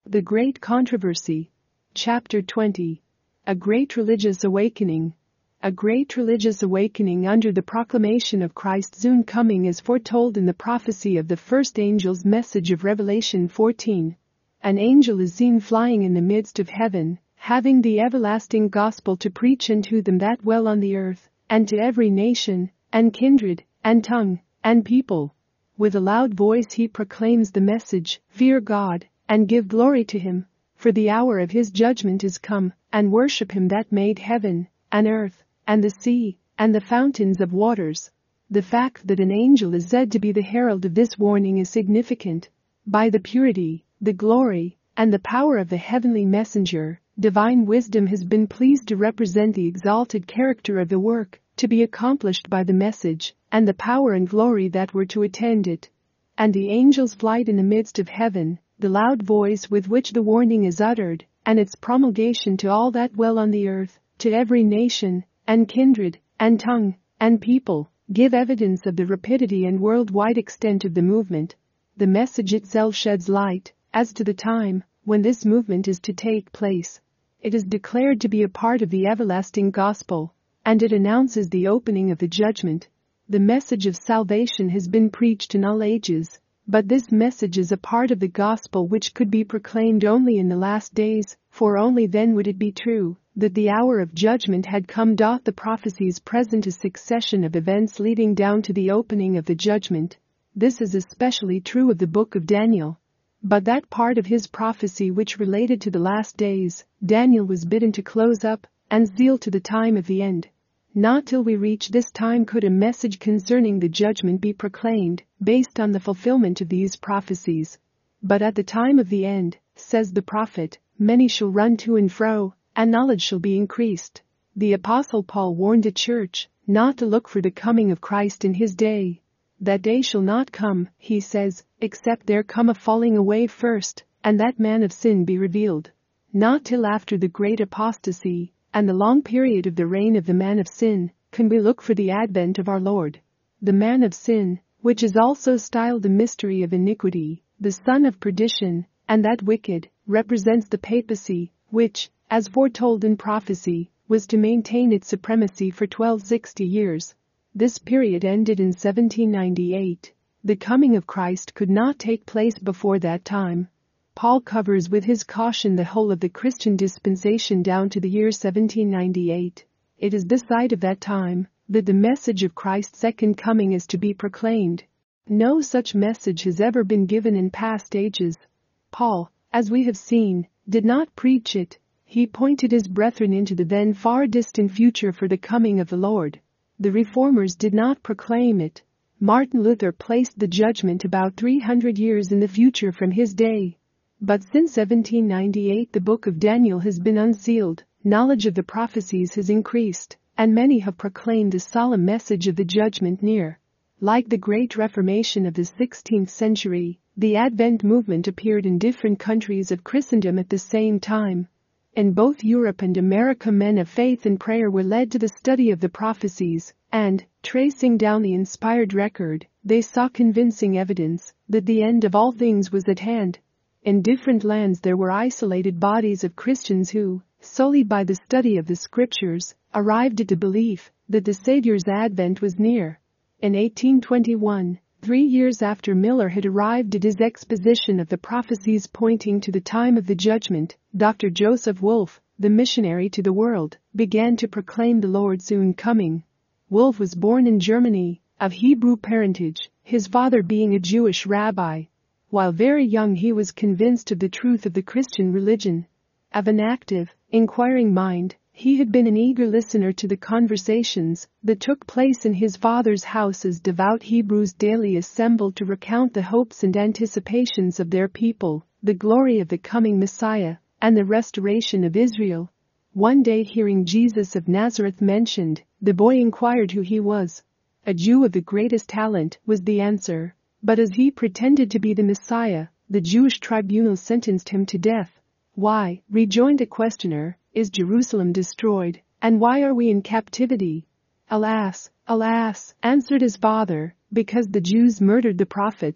The Great Controversy. Chapter 20. A Great Religious Awakening. A great religious awakening under the proclamation of Christ's soon coming is foretold in the prophecy of the first angel's message of Revelation 14. An angel is seen flying in the midst of heaven, having the everlasting gospel to preach unto them that dwell on the earth, and to every nation, and kindred, and tongue, and people. With a loud voice he proclaims the message, "Fear God, and give glory to him, for the hour of his judgment is come, and worship him that made heaven, and earth, and the sea, and the fountains of waters." The fact that an angel is said to be the herald of this warning is significant. By the purity, the glory, and the power of the heavenly messenger, divine wisdom has been pleased to represent the exalted character of the work to be accomplished by the message, and the power and glory that were to attend it. And the angel's flight in the midst of heaven, the loud voice with which the warning is uttered, and its promulgation to all that dwell on the earth, to every nation, and kindred, and tongue, and people, give evidence of the rapidity and worldwide extent of the movement. The message itself sheds light as to the time when this movement is to take place. It is declared to be a part of the everlasting gospel, and it announces the opening of the judgment. The message of salvation has been preached in all ages, but this message is a part of the gospel which could be proclaimed only in the last days, for only then would it be true that the hour of judgment had come. The prophecies present a succession of events leading down to the opening of the judgment. This is especially true of the book of Daniel. But that part of his prophecy which related to the last days, Daniel was bidden to close up and seal to the time of the end. Not till we reach this time could a message concerning the judgment be proclaimed, based on the fulfillment of these prophecies. But at the time of the end, says the prophet, many shall run to and fro, and knowledge shall be increased. The Apostle Paul warned the church not to look for the coming of Christ in his day. That day shall not come, he says, except there come a falling away first, and that man of sin be revealed. Not till after the great apostasy and the long period of the reign of the man of sin can we look for the advent of our Lord. The man of sin, which is also styled the mystery of iniquity, the son of perdition, and that wicked, represents the papacy, which, as foretold in prophecy, was to maintain its supremacy for 1260 years. This period ended in 1798. The coming of Christ could not take place before that time. Paul covers with his caution the whole of the Christian dispensation down to the year 1798. It is this side of that time that the message of Christ's second coming is to be proclaimed. No such message has ever been given in past ages. Paul, as we have seen, did not preach it. He pointed his brethren into the then far distant future for the coming of the Lord. The Reformers did not proclaim it. Martin Luther placed the judgment about 300 years in the future from his day. But since 1798 the book of Daniel has been unsealed, knowledge of the prophecies has increased, and many have proclaimed the solemn message of the judgment near. Like the Great Reformation of the 16th century, the Advent movement appeared in different countries of Christendom at the same time. In both Europe and America men of faith and prayer were led to the study of the prophecies, and, tracing down the inspired record, they saw convincing evidence that the end of all things was at hand. In different lands there were isolated bodies of Christians who, solely by the study of the scriptures, arrived at the belief that the Savior's advent was near. In 1821, 3 years after Miller had arrived at his exposition of the prophecies pointing to the time of the judgment, Dr. Joseph Wolf, the missionary to the world, began to proclaim the Lord's soon coming. Wolf was born in Germany, of Hebrew parentage, his father being a Jewish rabbi. While very young he was convinced of the truth of the Christian religion. Of an active, inquiring mind, he had been an eager listener to the conversations that took place in his father's house as devout Hebrews daily assembled to recount the hopes and anticipations of their people, the glory of the coming Messiah, and the restoration of Israel. One day, hearing Jesus of Nazareth mentioned, the boy inquired who he was. A Jew of the greatest talent, was the answer. But as he pretended to be the Messiah, the Jewish tribunal sentenced him to death. "Why," rejoined the questioner, "is Jerusalem destroyed, and why are we in captivity?" "Alas, alas," answered his father, "because the Jews murdered the prophets."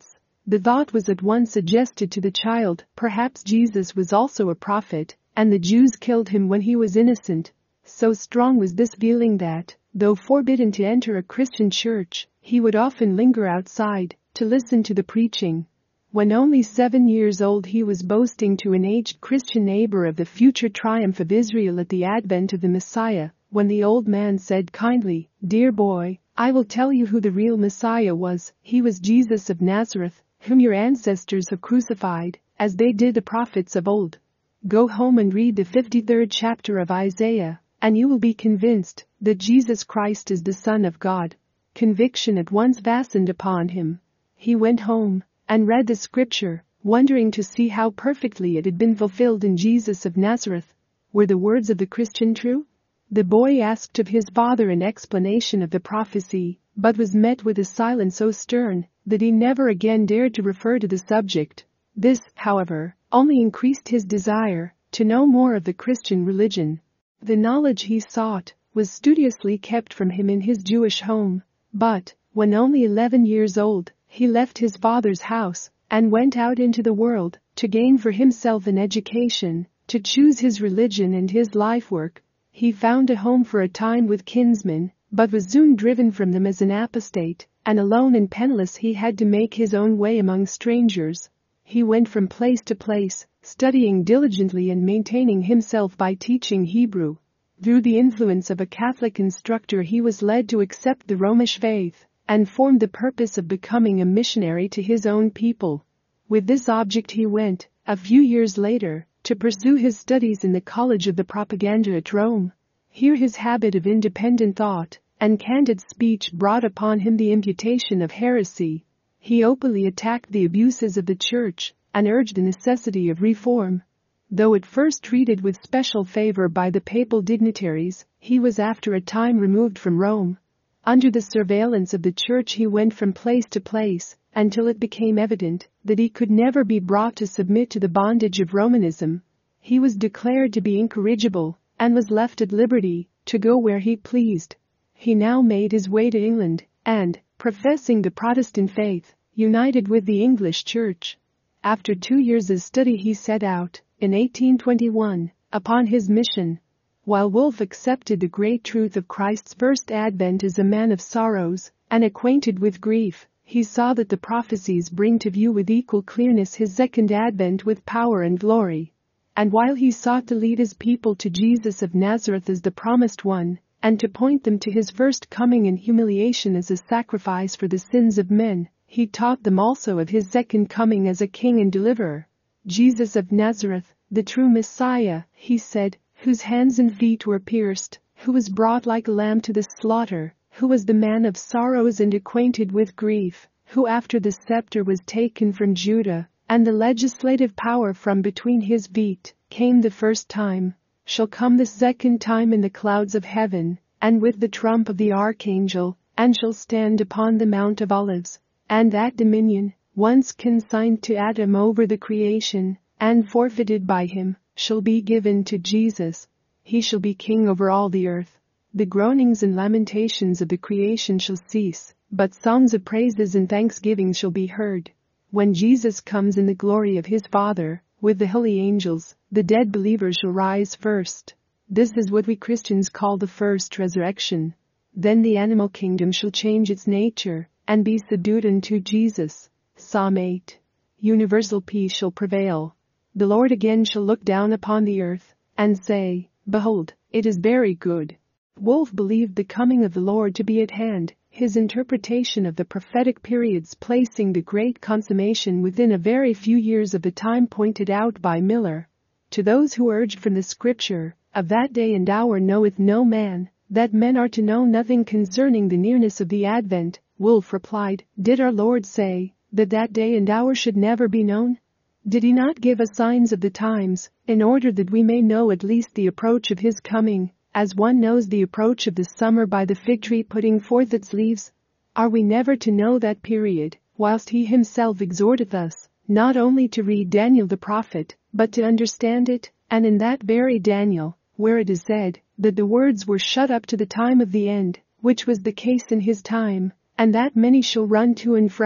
The thought was at once suggested to the child, perhaps Jesus was also a prophet, and the Jews killed him when he was innocent. So strong was this feeling that, though forbidden to enter a Christian church, he would often linger outside to listen to the preaching. When only 7 years old, he was boasting to an aged Christian neighbor of the future triumph of Israel at the advent of the Messiah, when the old man said kindly, "Dear boy, I will tell you who the real Messiah was. He was Jesus of Nazareth, whom your ancestors have crucified, as they did the prophets of old. Go home and read the 53rd chapter of Isaiah, and you will be convinced that Jesus Christ is the Son of God." Conviction at once fastened upon him. He went home and read the scripture, wondering to see how perfectly it had been fulfilled in Jesus of Nazareth. Were the words of the Christian true? The boy asked of his father an explanation of the prophecy, but was met with a silence so stern that he never again dared to refer to the subject. This, however, only increased his desire to know more of the Christian religion. The knowledge he sought was studiously kept from him in his Jewish home, but, when only 11 years old, he left his father's house and went out into the world to gain for himself an education, to choose his religion and his life work. He found a home for a time with kinsmen, but was soon driven from them as an apostate, and alone and penniless he had to make his own way among strangers. He went from place to place, studying diligently and maintaining himself by teaching Hebrew. Through the influence of a Catholic instructor he was led to accept the Romish faith and formed the purpose of becoming a missionary to his own people. With this object he went, a few years later, to pursue his studies in the College of the Propaganda at Rome. Here his habit of independent thought and candid speech brought upon him the imputation of heresy. He openly attacked the abuses of the Church and urged the necessity of reform. Though at first treated with special favor by the papal dignitaries, he was after a time removed from Rome. Under the surveillance of the Church he went from place to place, until it became evident that he could never be brought to submit to the bondage of Romanism. He was declared to be incorrigible, and was left at liberty to go where he pleased. He now made his way to England, and, professing the Protestant faith, united with the English Church. After 2 years' study he set out, in 1821, upon his mission. While Wolff accepted the great truth of Christ's first advent as a man of sorrows and acquainted with grief, he saw that the prophecies bring to view with equal clearness his second advent with power and glory. And while he sought to lead his people to Jesus of Nazareth as the promised one, and to point them to his first coming in humiliation as a sacrifice for the sins of men, he taught them also of his second coming as a king and deliverer. Jesus of Nazareth, the true Messiah, he said, whose hands and feet were pierced, who was brought like a lamb to the slaughter, who was the man of sorrows and acquainted with grief, who after the scepter was taken from Judah, and the legislative power from between his feet, came the first time, shall come the second time in the clouds of heaven, and with the trump of the archangel, and shall stand upon the Mount of Olives, and that dominion, once consigned to Adam over the creation, and forfeited by him, shall be given to Jesus. He shall be king over all the earth. The groanings and lamentations of the creation shall cease, but songs of praises and thanksgiving shall be heard. When Jesus comes in the glory of his Father, with the holy angels, the dead believers shall rise first. This is what we Christians call the first resurrection. Then the animal kingdom shall change its nature, and be subdued unto Jesus. Psalm 8. Universal peace shall prevail. The Lord again shall look down upon the earth, and say, Behold, it is very good. Wolff believed the coming of the Lord to be at hand, his interpretation of the prophetic periods placing the great consummation within a very few years of the time pointed out by Miller. To those who urged from the Scripture, of that day and hour knoweth no man, that men are to know nothing concerning the nearness of the advent, Wolff replied, Did our Lord say that that day and hour should never be known? Did he not give us signs of the times, in order that we may know at least the approach of his coming, as one knows the approach of the summer by the fig tree putting forth its leaves? Are we never to know that period, whilst he himself exhorteth us, not only to read Daniel the prophet, but to understand it, and in that very Daniel, where it is said, that the words were shut up to the time of the end, which was the case in his time, and that many shall run to and fro,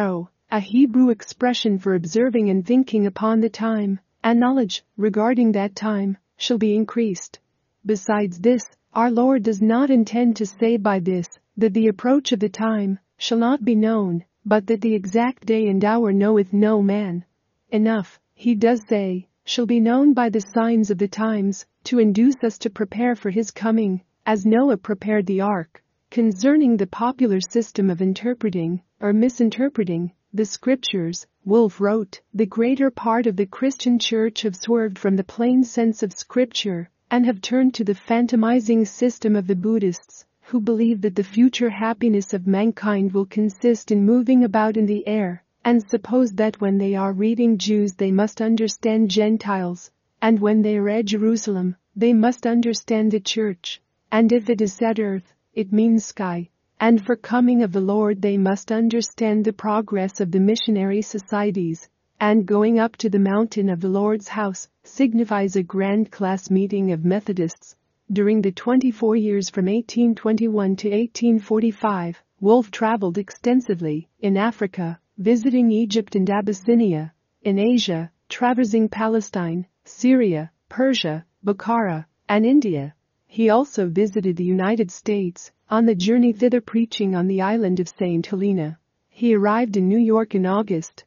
a Hebrew expression for observing and thinking upon the time, and knowledge regarding that time shall be increased. Besides this, our Lord does not intend to say by this that the approach of the time shall not be known, but that the exact day and hour knoweth no man. Enough, he does say, shall be known by the signs of the times, to induce us to prepare for his coming, as Noah prepared the ark. Concerning the popular system of interpreting, or misinterpreting, the scriptures, Wolf wrote, the greater part of the Christian church have swerved from the plain sense of scripture, and have turned to the phantomizing system of the Buddhists, who believe that the future happiness of mankind will consist in moving about in the air, and suppose that when they are reading Jews they must understand Gentiles, and when they read Jerusalem, they must understand the church, and if it is said earth, it means sky, and for coming of the Lord they must understand the progress of the missionary societies, and going up to the mountain of the Lord's house signifies a grand class meeting of Methodists. During the 24 years from 1821 to 1845, Wolf traveled extensively in Africa, visiting Egypt and Abyssinia, in Asia, traversing Palestine, Syria, Persia, Bukhara, and India. He also visited the United States, on the journey thither preaching on the island of St. Helena. He arrived in New York in August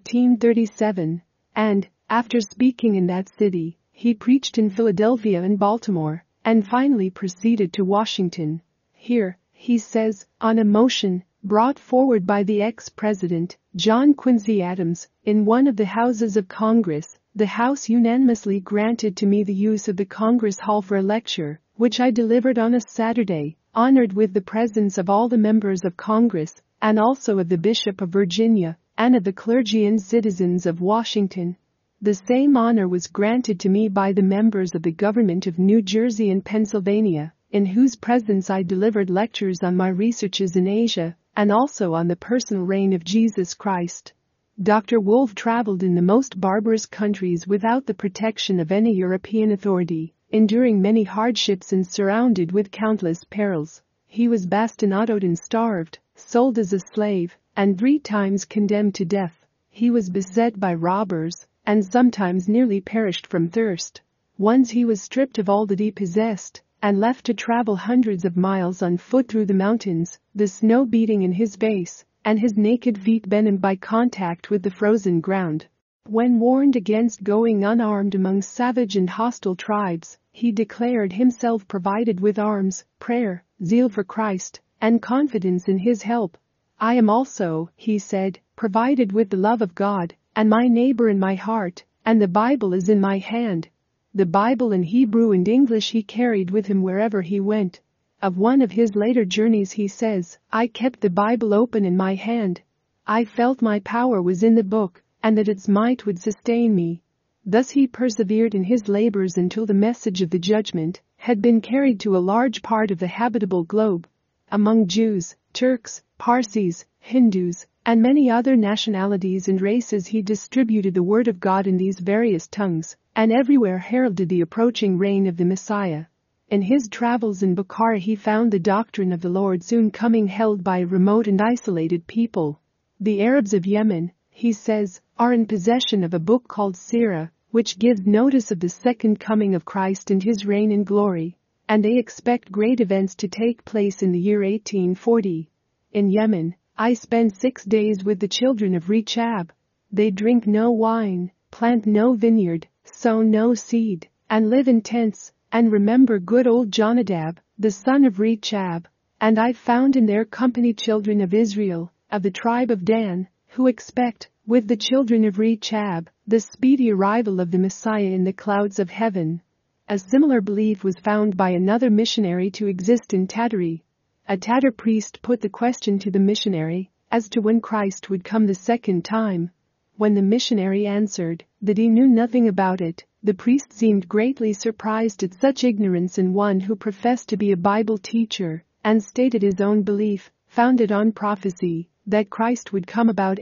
1837, and, after speaking in that city, he preached in Philadelphia and Baltimore, and finally proceeded to Washington. Here, he says, on a motion brought forward by the ex-president, John Quincy Adams, in one of the houses of Congress, the House unanimously granted to me the use of the Congress Hall for a lecture, which I delivered on a Saturday, honored with the presence of all the members of Congress, and also of the Bishop of Virginia, and of the clergy and citizens of Washington. The same honor was granted to me by the members of the government of New Jersey and Pennsylvania, in whose presence I delivered lectures on my researches in Asia, and also on the personal reign of Jesus Christ. Dr. Wolf traveled in the most barbarous countries without the protection of any European authority, enduring many hardships and surrounded with countless perils. He was bastinadoed and starved, sold as a slave, and 3 times condemned to death. He was beset by robbers, and sometimes nearly perished from thirst. Once he was stripped of all that he possessed, and left to travel hundreds of miles on foot through the mountains, the snow beating in his face, and his naked feet benumbed by contact with the frozen ground. When warned against going unarmed among savage and hostile tribes, he declared himself provided with arms, prayer, zeal for Christ, and confidence in his help. I am also, he said, provided with the love of God, and my neighbor in my heart, and the Bible is in my hand. The Bible in Hebrew and English he carried with him wherever he went. Of one of his later journeys he says, I kept the Bible open in my hand. I felt my power was in the book, and that its might would sustain me. Thus he persevered in his labors until the message of the judgment had been carried to a large part of the habitable globe. Among Jews, Turks, Parsis, Hindus, and many other nationalities and races he distributed the word of God in these various tongues, and everywhere heralded the approaching reign of the Messiah. In his travels in Bukhara he found the doctrine of the Lord soon coming held by a remote and isolated people. The Arabs of Yemen, he says, are in possession of a book called Sirah, which gives notice of the second coming of Christ and his reign in glory, and they expect great events to take place in the year 1840. In Yemen, I spent 6 days with the children of Rechab. They drink no wine, plant no vineyard, sow no seed, and live in tents, and remember good old Jonadab, the son of Rechab. And I found in their company children of Israel, of the tribe of Dan, who expect, with the children of Rechab, the speedy arrival of the Messiah in the clouds of heaven. A similar belief was found by another missionary to exist in Tatari. A Tatar priest put the question to the missionary as to when Christ would come the second time. When the missionary answered that he knew nothing about it, the priest seemed greatly surprised at such ignorance in one who professed to be a Bible teacher, and stated his own belief, founded on prophecy, that Christ would come about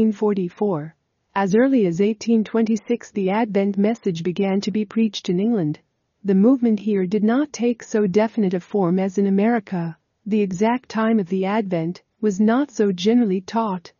1844. As early as 1826 the Advent message began to be preached in England. The movement here did not take so definite a form as in America. The exact time of the Advent was not so generally taught,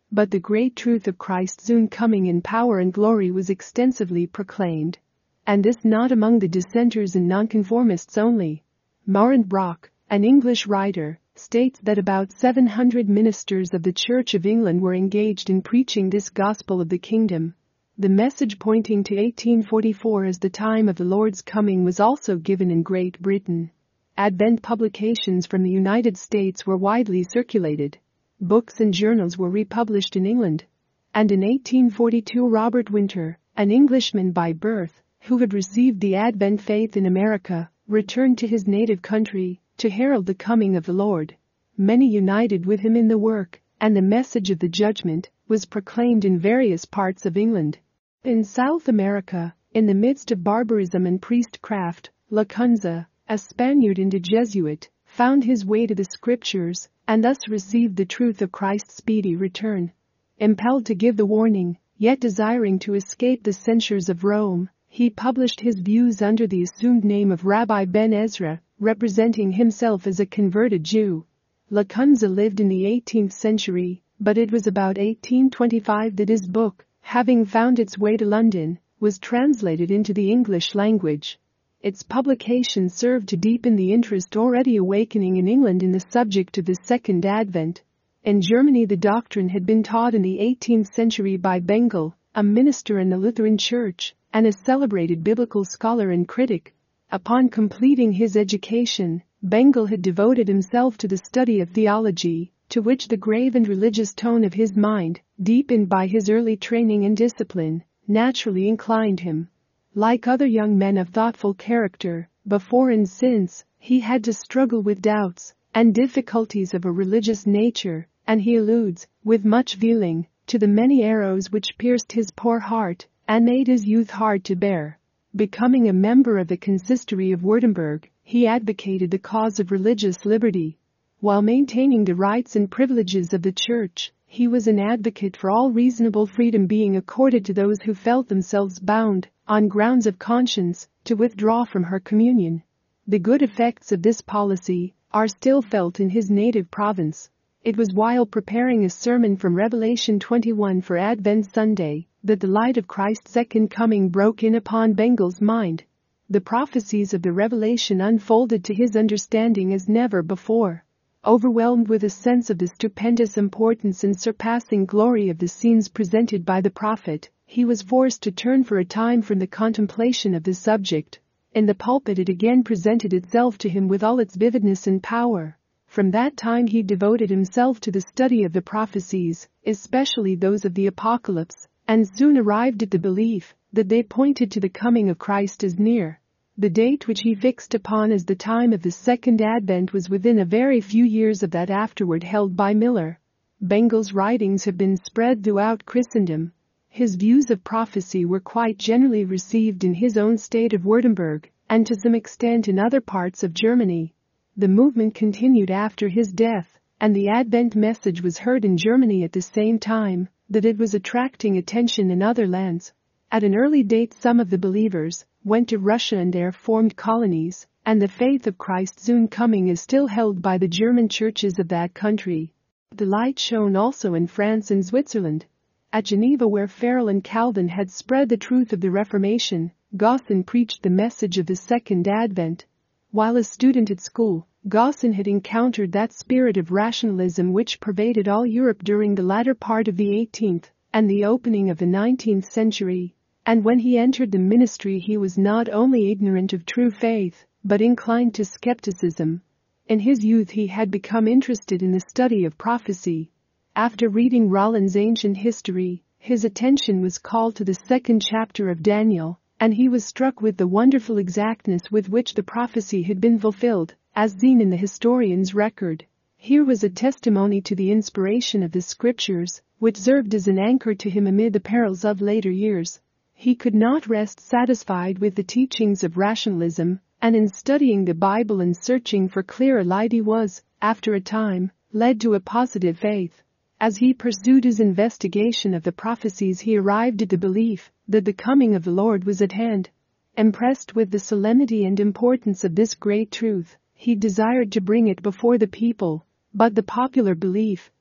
but the great truth of Christ's soon coming in power and glory was extensively proclaimed. And this not among the dissenters and nonconformists only. Maurent Brock, an English writer, states that about 700 ministers of the Church of England were engaged in preaching this gospel of the kingdom. The message pointing to 1844 as the time of the Lord's coming was also given in Great Britain. Advent publications from the United States were widely circulated. Books and journals were republished in England. And in 1842 Robert Winter, an Englishman by birth, who had received the Advent faith in America, returned to his native country to herald the coming of the Lord. Many united with him in the work, and the message of the judgment was proclaimed in various parts of England. In South America, in the midst of barbarism and priestcraft, Lacunza, a Spaniard and a Jesuit, found his way to the scriptures and thus received the truth of Christ's speedy return. Impelled to give the warning, yet desiring to escape the censures of Rome, he published his views under the assumed name of Rabbi Ben Ezra, representing himself as a converted Jew. Lacunza lived in the 18th century, but it was about 1825 that his book, having found its way to London, was translated into the English language. Its publication served to deepen the interest already awakening in England in the subject of the Second Advent. In Germany the doctrine had been taught in the 18th century by Bengel, a minister in the Lutheran Church, and a celebrated biblical scholar and critic. Upon completing his education, Bengel had devoted himself to the study of theology, to which the grave and religious tone of his mind, deepened by his early training and discipline, naturally inclined him. Like other young men of thoughtful character, before and since, he had to struggle with doubts and difficulties of a religious nature, and he alludes, with much feeling, to the many arrows which pierced his poor heart and made his youth hard to bear. Becoming a member of the consistory of Wurtemberg, he advocated the cause of religious liberty. While maintaining the rights and privileges of the Church, he was an advocate for all reasonable freedom being accorded to those who felt themselves bound, on grounds of conscience, to withdraw from her communion. The good effects of this policy are still felt in his native province. It was while preparing a sermon from Revelation 21 for Advent Sunday that the light of Christ's second coming broke in upon Bengel's mind. The prophecies of the Revelation unfolded to his understanding as never before. Overwhelmed with a sense of the stupendous importance and surpassing glory of the scenes presented by the prophet, he was forced to turn for a time from the contemplation of the subject. In the pulpit it again presented itself to him with all its vividness and power. From that time he devoted himself to the study of the prophecies, especially those of the Apocalypse, and soon arrived at the belief that they pointed to the coming of Christ as near. The date which he fixed upon as the time of the Second Advent was within a very few years of that afterward held by Miller. Bengel's writings have been spread throughout Christendom. His views of prophecy were quite generally received in his own state of Württemberg, and to some extent in other parts of Germany. The movement continued after his death, and the Advent message was heard in Germany at the same time that it was attracting attention in other lands. At an early date some of the believers went to Russia and there formed colonies, and the faith of Christ's soon coming is still held by the German churches of that country. The light shone also in France and Switzerland. At Geneva, where Farel and Calvin had spread the truth of the Reformation, Gaussen preached the message of the Second Advent. While a student at school, Gaussen had encountered that spirit of rationalism which pervaded all Europe during the latter part of the 18th and the opening of the 19th century. And when he entered the ministry he was not only ignorant of true faith, but inclined to skepticism. In his youth he had become interested in the study of prophecy. After reading Rollin's Ancient History, his attention was called to the second chapter of Daniel, and he was struck with the wonderful exactness with which the prophecy had been fulfilled, as seen in the historian's record. Here was a testimony to the inspiration of the Scriptures, which served as an anchor to him amid the perils of later years. He could not rest satisfied with the teachings of rationalism, and in studying the Bible and searching for clearer light he was, after a time, led to a positive faith. As he pursued his investigation of the prophecies he arrived at the belief that the coming of the Lord was at hand. Impressed with the solemnity and importance of this great truth, he desired to bring it before the people, but the popular belief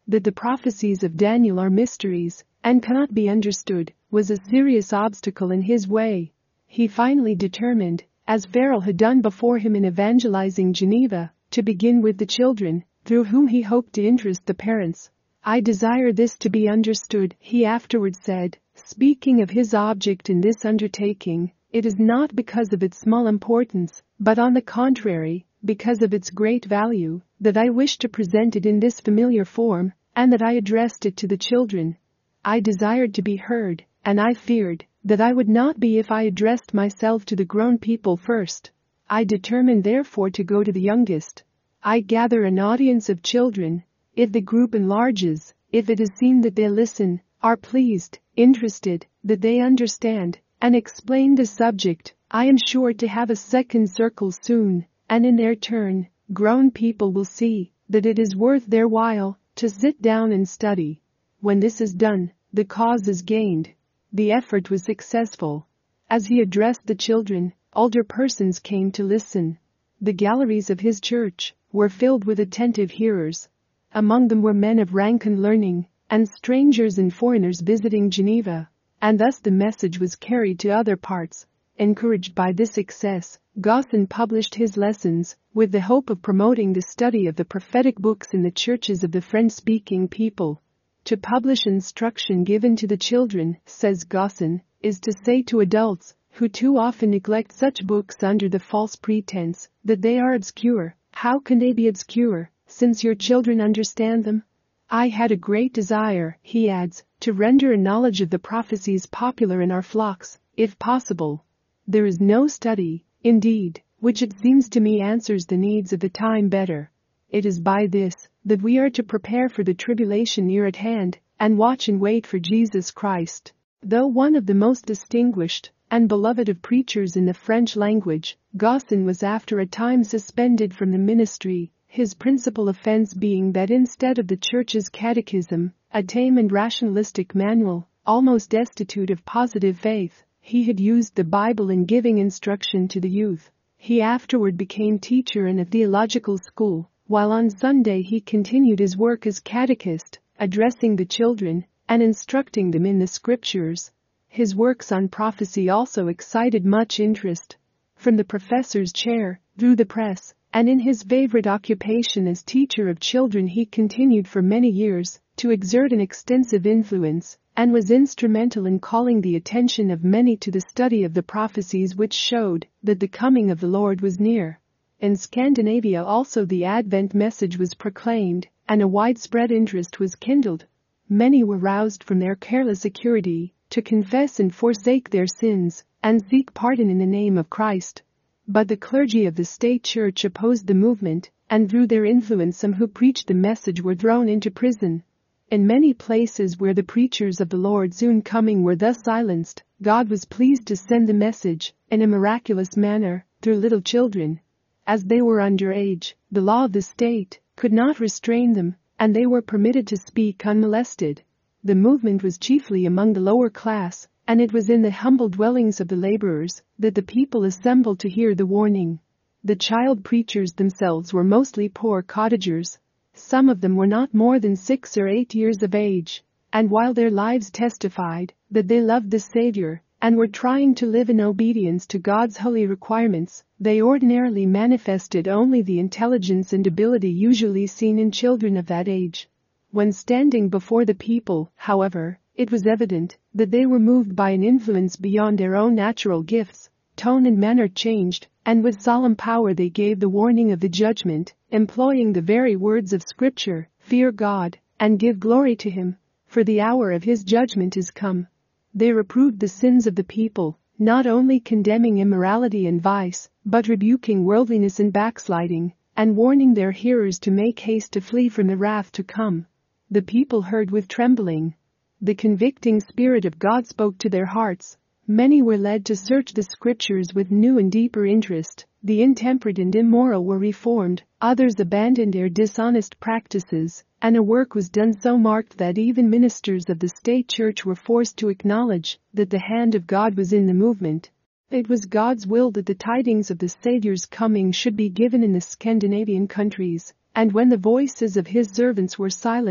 that the prophecies of Daniel are mysteries and cannot be understood, was a serious obstacle in his way. He finally determined, as Farel had done before him in evangelizing Geneva, to begin with the children, through whom he hoped to interest the parents. "I desire this to be understood," he afterwards said, speaking of his object in this undertaking. "It is not because of its small importance, but on the contrary, because of its great value, that I wish to present it in this familiar form, and that I addressed it to the children. I desired to be heard, and I feared that I would not be if I addressed myself to the grown people first. I determined therefore to go to the youngest. I gather an audience of children. If the group enlarges, if it is seen that they listen, are pleased, interested, that they understand, and explain the subject, I am sure to have a second circle soon, and in their turn, grown people will see that it is worth their while to sit down and study. When this is done, the cause is gained." The effort was successful. As he addressed the children, older persons came to listen. The galleries of his church were filled with attentive hearers. Among them were men of rank and learning, and strangers and foreigners visiting Geneva, and thus the message was carried to other parts. Encouraged by this success, Gosson published his lessons, with the hope of promoting the study of the prophetic books in the churches of the French-speaking people. To publish instruction given to the children, says Gosson, is to say to adults, who too often neglect such books under the false pretense that they are obscure, "How can they be obscure, since your children understand them?" I had a great desire, he adds, to render a knowledge of the prophecies popular in our flocks, if possible. There is no study, indeed, which it seems to me answers the needs of the time better. It is by this that we are to prepare for the tribulation near at hand, and watch and wait for Jesus Christ. Though one of the most distinguished and beloved of preachers in the French language, Gosson was after a time suspended from the ministry, his principal offense being that instead of the Church's catechism, a tame and rationalistic manual, almost destitute of positive faith, he had used the Bible in giving instruction to the youth. He afterward became teacher in a theological school, while on Sunday he continued his work as catechist, addressing the children and instructing them in the scriptures. His works on prophecy also excited much interest. From the professor's chair, through the press, and in his favorite occupation as teacher of children he continued for many years to exert an extensive influence, and was instrumental in calling the attention of many to the study of the prophecies which showed that the coming of the Lord was near. In Scandinavia also the Advent message was proclaimed, and a widespread interest was kindled. Many were roused from their careless security to confess and forsake their sins, and seek pardon in the name of Christ. But the clergy of the state church opposed the movement, and through their influence some who preached the message were thrown into prison. In many places where the preachers of the Lord's soon coming were thus silenced, God was pleased to send the message, in a miraculous manner, through little children. As they were under age, the law of the state could not restrain them, and they were permitted to speak unmolested. The movement was chiefly among the lower class, and it was in the humble dwellings of the laborers that the people assembled to hear the warning. The child preachers themselves were mostly poor cottagers. Some of them were not more than 6 or 8 years of age, and while their lives testified that they loved the Savior and were trying to live in obedience to God's holy requirements, they ordinarily manifested only the intelligence and ability usually seen in children of that age. When standing before the people, however, it was evident that they were moved by an influence beyond their own natural gifts. Tone and manner changed, and with solemn power they gave the warning of the judgment, employing the very words of Scripture, "Fear God, and give glory to Him, for the hour of His judgment is come." They reproved the sins of the people, not only condemning immorality and vice, but rebuking worldliness and backsliding, and warning their hearers to make haste to flee from the wrath to come. The people heard with trembling. The convicting Spirit of God spoke to their hearts. Many were led to search the Scriptures with new and deeper interest. The intemperate and immoral were reformed, others abandoned their dishonest practices, and a work was done so marked that even ministers of the state church were forced to acknowledge that the hand of God was in the movement. It was God's will that the tidings of the Savior's coming should be given in the Scandinavian countries, and when the voices of His servants were silenced,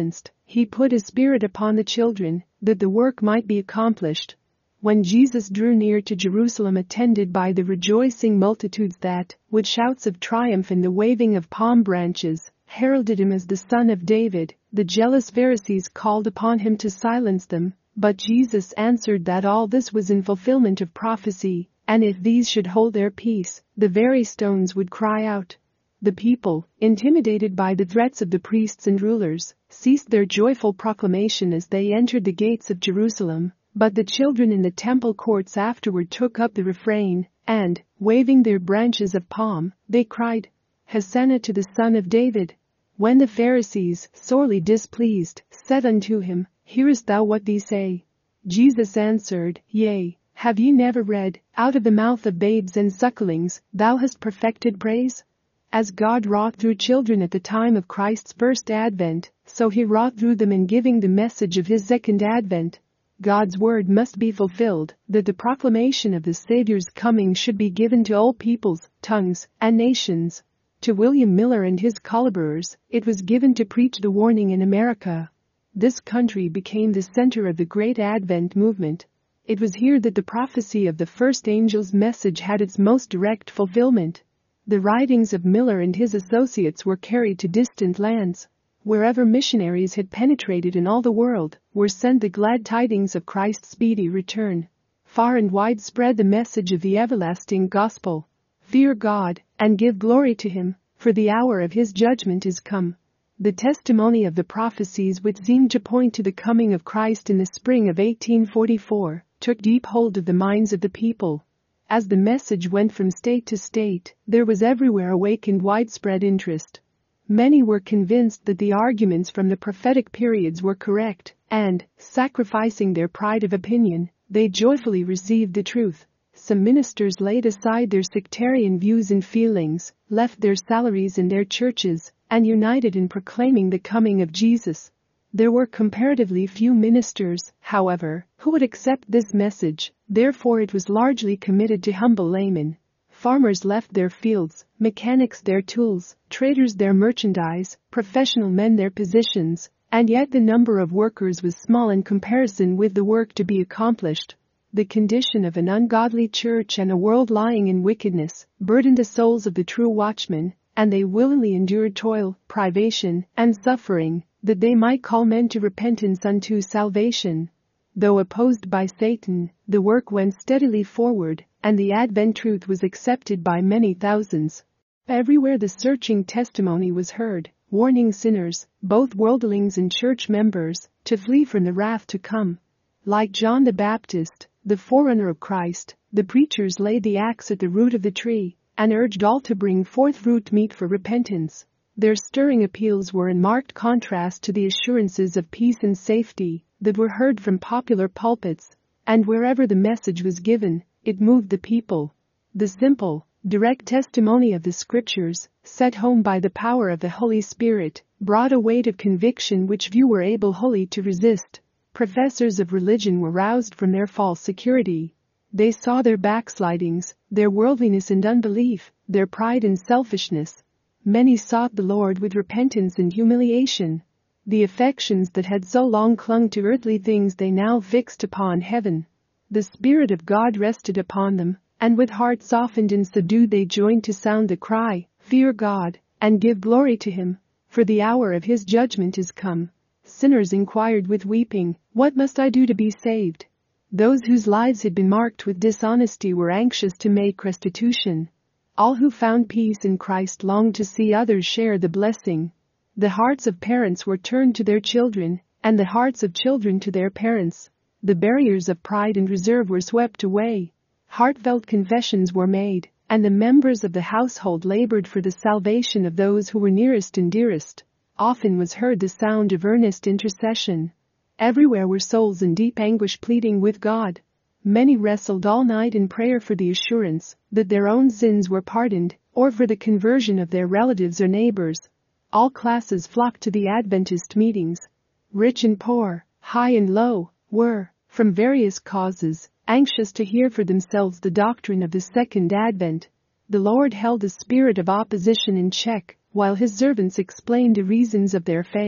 He put His Spirit upon the children, that the work might be accomplished. When Jesus drew near to Jerusalem attended by the rejoicing multitudes that, with shouts of triumph and the waving of palm branches, heralded Him as the Son of David, the jealous Pharisees called upon Him to silence them, but Jesus answered that all this was in fulfillment of prophecy, and if these should hold their peace, the very stones would cry out. The people, intimidated by the threats of the priests and rulers, ceased their joyful proclamation as they entered the gates of Jerusalem, but the children in the temple courts afterward took up the refrain, and, waving their branches of palm, they cried, Hosanna to the Son of David. When the Pharisees, sorely displeased, said unto Him, Hearest thou what these say? Jesus answered, Yea, have ye never read, Out of the mouth of babes and sucklings, thou hast perfected praise? As God wrought through children at the time of Christ's first advent, so He wrought through them in giving the message of His second advent. God's word must be fulfilled, that the proclamation of the Savior's coming should be given to all peoples, tongues, and nations. To William Miller and his collaborators, it was given to preach the warning in America. This country became the center of the great Advent movement. It was here that the prophecy of the first angel's message had its most direct fulfillment. The writings of Miller and his associates were carried to distant lands. Wherever missionaries had penetrated in all the world, were sent the glad tidings of Christ's speedy return. Far and wide spread the message of the everlasting gospel. Fear God, and give glory to Him, for the hour of His judgment is come. The testimony of the prophecies which seemed to point to the coming of Christ in the spring of 1844 took deep hold of the minds of the people. As the message went from state to state, there was everywhere awakened widespread interest. Many were convinced that the arguments from the prophetic periods were correct, and, sacrificing their pride of opinion, they joyfully received the truth. Some ministers laid aside their sectarian views and feelings, left their salaries in their churches, and united in proclaiming the coming of Jesus. There were comparatively few ministers, however, who would accept this message, therefore it was largely committed to humble laymen. Farmers left their fields, mechanics their tools, traders their merchandise, professional men their positions, and yet the number of workers was small in comparison with the work to be accomplished. The condition of an ungodly church and a world lying in wickedness burdened the souls of the true watchmen, and they willingly endured toil, privation, and suffering, that they might call men to repentance unto salvation. Though opposed by Satan, the work went steadily forward, and the Advent truth was accepted by many thousands. Everywhere the searching testimony was heard, warning sinners, both worldlings and church members, to flee from the wrath to come. Like John the Baptist, the forerunner of Christ, the preachers laid the axe at the root of the tree, and urged all to bring forth fruit meet for repentance. Their stirring appeals were in marked contrast to the assurances of peace and safety that were heard from popular pulpits, and wherever the message was given, it moved the people. The simple, direct testimony of the Scriptures, set home by the power of the Holy Spirit, brought a weight of conviction which few were able wholly to resist. Professors of religion were roused from their false security. They saw their backslidings, their worldliness and unbelief, their pride and selfishness. Many sought the Lord with repentance and humiliation. The affections that had so long clung to earthly things they now fixed upon heaven. The Spirit of God rested upon them, and with hearts softened and subdued they joined to sound the cry, Fear God, and give glory to Him, for the hour of His judgment is come. Sinners inquired with weeping, What must I do to be saved? Those whose lives had been marked with dishonesty were anxious to make restitution. All who found peace in Christ longed to see others share the blessing. The hearts of parents were turned to their children, and the hearts of children to their parents. The barriers of pride and reserve were swept away. Heartfelt confessions were made, and the members of the household labored for the salvation of those who were nearest and dearest. Often was heard the sound of earnest intercession. Everywhere were souls in deep anguish pleading with God. Many wrestled all night in prayer for the assurance that their own sins were pardoned, or for the conversion of their relatives or neighbors. All classes flocked to the Adventist meetings. Rich and poor, high and low, were, from various causes, anxious to hear for themselves the doctrine of the second advent. The Lord held the spirit of opposition in check, while His servants explained the reasons of their faith.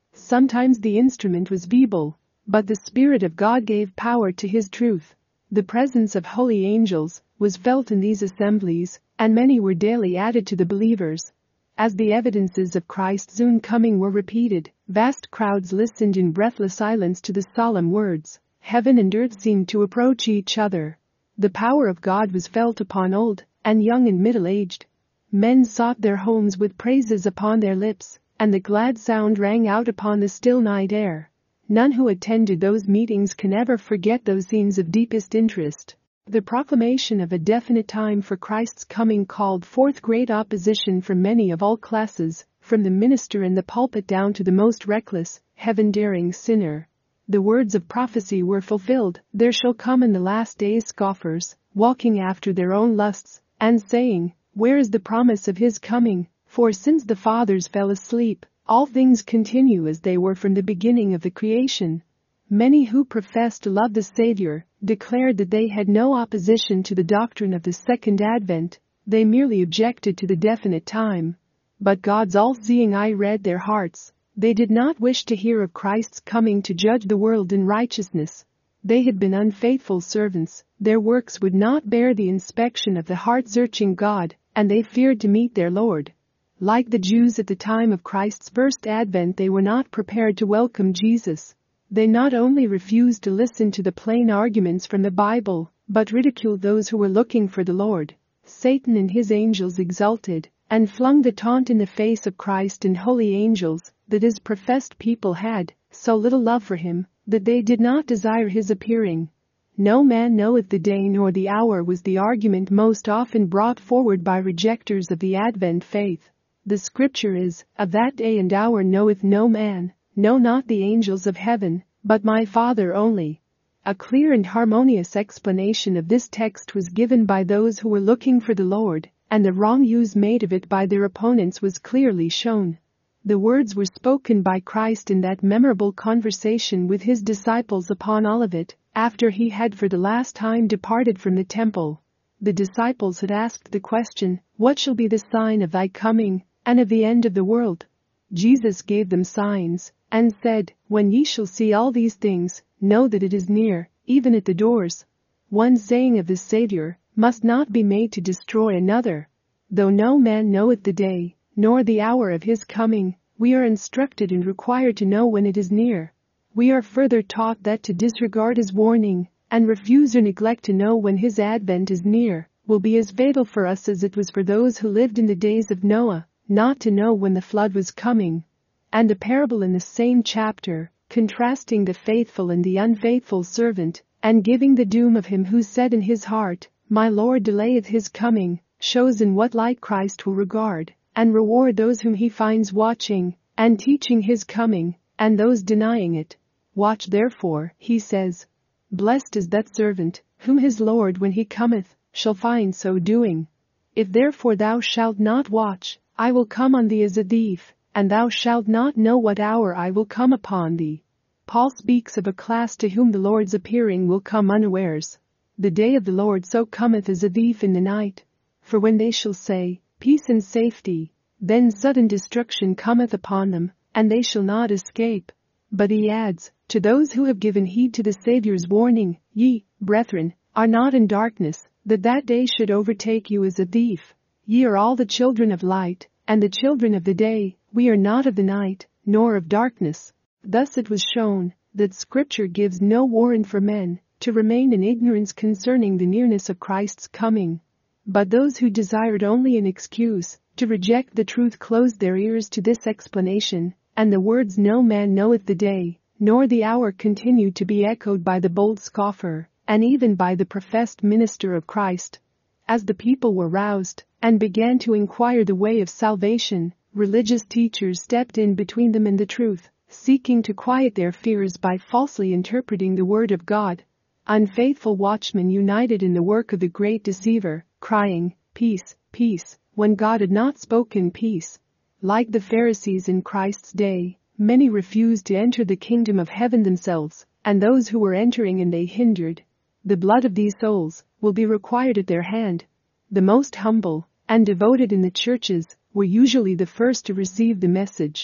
Sometimes the instrument was feeble, but the Spirit of God gave power to His truth. The presence of holy angels was felt in these assemblies, and many were daily added to the believers. As the evidences of Christ's soon coming were repeated, vast crowds listened in breathless silence to the solemn words. Heaven and earth seemed to approach each other. The power of God was felt upon old and young and middle-aged. Men sought their homes with praises upon their lips, and the glad sound rang out upon the still night air. None who attended those meetings can ever forget those scenes of deepest interest. The proclamation of a definite time for Christ's coming called forth great opposition from many of all classes, from the minister in the pulpit down to the most reckless, heaven-daring sinner. The words of prophecy were fulfilled. There shall come in the last days scoffers, walking after their own lusts, and saying, Where is the promise of His coming? For since the fathers fell asleep, all things continue as they were from the beginning of the creation. Many who professed to love the Savior declared that they had no opposition to the doctrine of the Second Advent, they merely objected to the definite time. But God's all-seeing eye read their hearts. They did not wish to hear of Christ's coming to judge the world in righteousness. They had been unfaithful servants, their works would not bear the inspection of the heart-searching God, and they feared to meet their Lord. Like the Jews at the time of Christ's first advent, they were not prepared to welcome Jesus. They not only refused to listen to the plain arguments from the Bible, but ridiculed those who were looking for the Lord. Satan and his angels exulted and flung the taunt in the face of Christ and holy angels that his professed people had so little love for Him that they did not desire His appearing. No man knoweth the day nor the hour was the argument most often brought forward by rejectors of the Advent faith. The scripture is, Of that day and hour knoweth no man, no not the angels of heaven, but my Father only. A clear and harmonious explanation of this text was given by those who were looking for the Lord, and the wrong use made of it by their opponents was clearly shown. The words were spoken by Christ in that memorable conversation with His disciples upon Olivet, after He had for the last time departed from the temple. The disciples had asked the question, What shall be the sign of thy coming, and of the end of the world? Jesus gave them signs, and said, When ye shall see all these things, know that it is near, even at the doors. One saying of the Savior must not be made to destroy another. Though no man knoweth the day, nor the hour of His coming, we are instructed and required to know when it is near. We are further taught that to disregard His warning, and refuse or neglect to know when His advent is near, will be as fatal for us as it was for those who lived in the days of Noah, not to know when the flood was coming. And a parable in the same chapter, contrasting the faithful and the unfaithful servant, and giving the doom of him who said in his heart, My Lord delayeth His coming, shows in what light Christ will regard and reward those whom He finds watching and teaching His coming, and those denying it. Watch therefore, He says. Blessed is that servant, whom his Lord when He cometh, shall find so doing. If therefore thou shalt not watch, I will come on thee as a thief, and thou shalt not know what hour I will come upon thee. Paul speaks of a class to whom the Lord's appearing will come unawares. The day of the Lord so cometh as a thief in the night. For when they shall say, Peace and safety, then sudden destruction cometh upon them, and they shall not escape. But he adds, To those who have given heed to the Saviour's warning, Ye, brethren, are not in darkness, that day should overtake you as a thief. Ye are all the children of light, and the children of the day. We are not of the night, nor of darkness. Thus it was shown that Scripture gives no warrant for men to remain in ignorance concerning the nearness of Christ's coming. But those who desired only an excuse to reject the truth closed their ears to this explanation, and the words No man knoweth the day, nor the hour continued to be echoed by the bold scoffer, and even by the professed minister of Christ. As the people were roused and began to inquire the way of salvation, religious teachers stepped in between them and the truth, seeking to quiet their fears by falsely interpreting the word of God. Unfaithful watchmen united in the work of the great deceiver, crying, Peace, peace, when God had not spoken peace. Like the Pharisees in Christ's day, many refused to enter the kingdom of heaven themselves, and those who were entering and they hindered. The blood of these souls will be required at their hand. The most humble and devoted in the churches were usually the first to receive the message.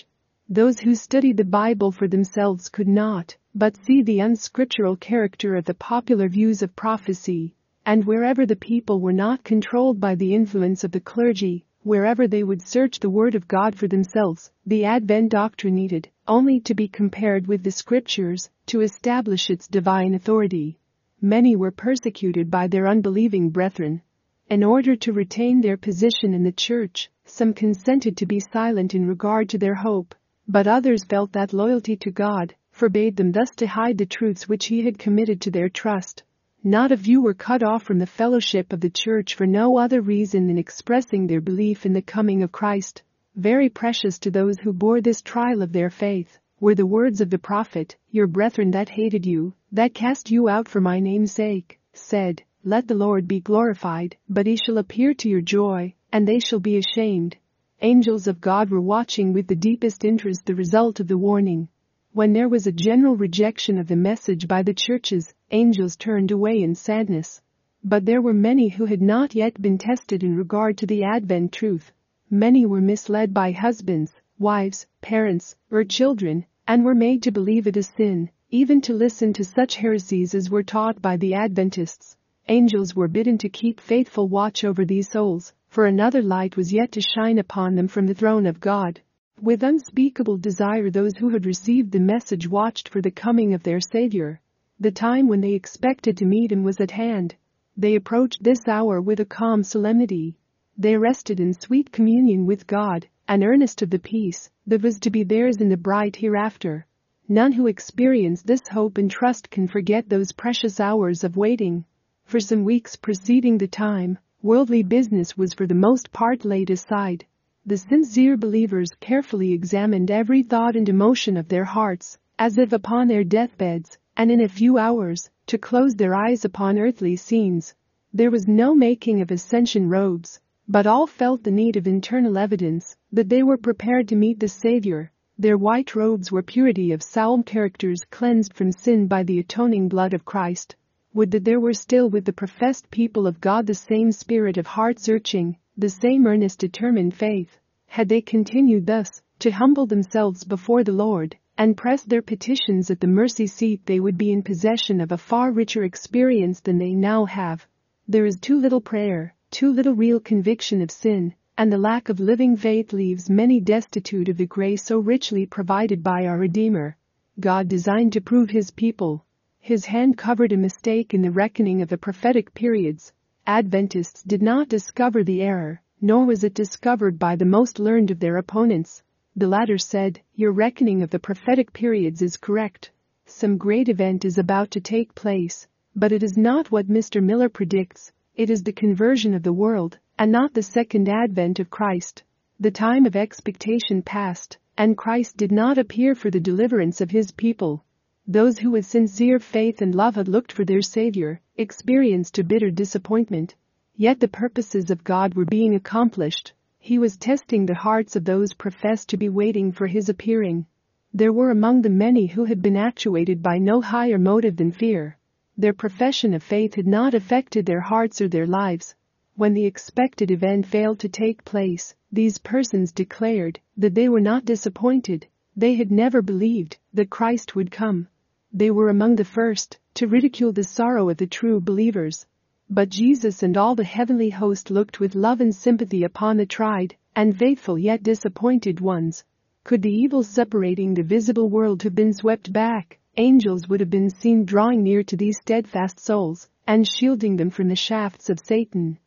Those who studied the Bible for themselves could not but see the unscriptural character of the popular views of prophecy, and wherever the people were not controlled by the influence of the clergy, wherever they would search the Word of God for themselves, the Advent doctrine needed only to be compared with the Scriptures to establish its divine authority. Many were persecuted by their unbelieving brethren. In order to retain their position in the church, some consented to be silent in regard to their hope, but others felt that loyalty to God forbade them thus to hide the truths which He had committed to their trust. Not a few were cut off from the fellowship of the church for no other reason than expressing their belief in the coming of Christ. Very precious to those who bore this trial of their faith were the words of the prophet, "Your brethren that hated you, that cast you out for my name's sake, said, Let the Lord be glorified, but He shall appear to your joy, and they shall be ashamed." Angels of God were watching with the deepest interest the result of the warning. When there was a general rejection of the message by the churches, angels turned away in sadness. But there were many who had not yet been tested in regard to the Advent truth. Many were misled by husbands, wives, parents, or children, and were made to believe it a sin, even to listen to such heresies as were taught by the Adventists. Angels were bidden to keep faithful watch over these souls, for another light was yet to shine upon them from the throne of God. With unspeakable desire those who had received the message watched for the coming of their Savior. The time when they expected to meet Him was at hand. They approached this hour with a calm solemnity. They rested in sweet communion with God, and earnest of the peace that was to be theirs in the bright hereafter. None who experience this hope and trust can forget those precious hours of waiting. For some weeks preceding the time, worldly business was for the most part laid aside. The sincere believers carefully examined every thought and emotion of their hearts, as if upon their deathbeds, and in a few hours, to close their eyes upon earthly scenes. There was no making of ascension robes, but all felt the need of internal evidence that they were prepared to meet the Savior. Their white robes were purity of soul characters cleansed from sin by the atoning blood of Christ. Would that there were still with the professed people of God the same spirit of heart-searching, the same earnest determined faith. Had they continued thus, to humble themselves before the Lord, and press their petitions at the mercy seat, they would be in possession of a far richer experience than they now have. There is too little prayer, too little real conviction of sin, and the lack of living faith leaves many destitute of the grace so richly provided by our Redeemer. God designed to prove His people. His hand covered a mistake in the reckoning of the prophetic periods. Adventists did not discover the error, nor was it discovered by the most learned of their opponents. The latter said, "Your reckoning of the prophetic periods is correct. Some great event is about to take place, but it is not what Mr. Miller predicts. It is the conversion of the world, and not the second advent of Christ." The time of expectation passed, and Christ did not appear for the deliverance of His people. Those who with sincere faith and love had looked for their Savior experienced a bitter disappointment. Yet the purposes of God were being accomplished. He was testing the hearts of those professed to be waiting for His appearing. There were among them many who had been actuated by no higher motive than fear. Their profession of faith had not affected their hearts or their lives. When the expected event failed to take place, these persons declared that they were not disappointed. They had never believed that Christ would come. They were among the first to ridicule the sorrow of the true believers. But Jesus and all the heavenly host looked with love and sympathy upon the tried and faithful yet disappointed ones. Could the evil separating the visible world have been swept back, angels would have been seen drawing near to these steadfast souls and shielding them from the shafts of Satan.